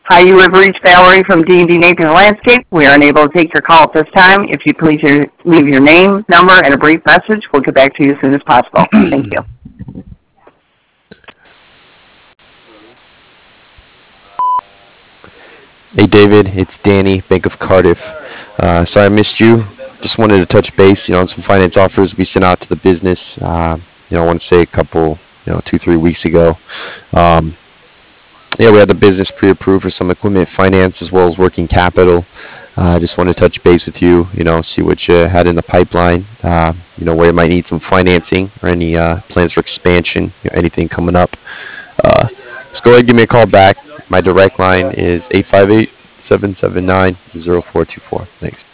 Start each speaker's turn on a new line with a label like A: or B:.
A: Hi, you have reached Valerie from D&D Nathan Landscape. We are unable to take your call at this time. If you please leave your name, number, and a brief message, we'll get back to you as soon as possible. Thank you.
B: Hey David, it's Danny, Bank of Cardiff. Sorry I missed you. Just wanted to touch base, on some finance offers we sent out to the business. I want to say a couple, 2, 3 weeks ago. Um, yeah, we had the business pre-approved for some equipment finance as well as working capital. I just want to touch base with you, see what you had in the pipeline, where you might need some financing or any plans for expansion, anything coming up. Just go ahead and give me a call back. My direct line is 858-779-0424. Thanks.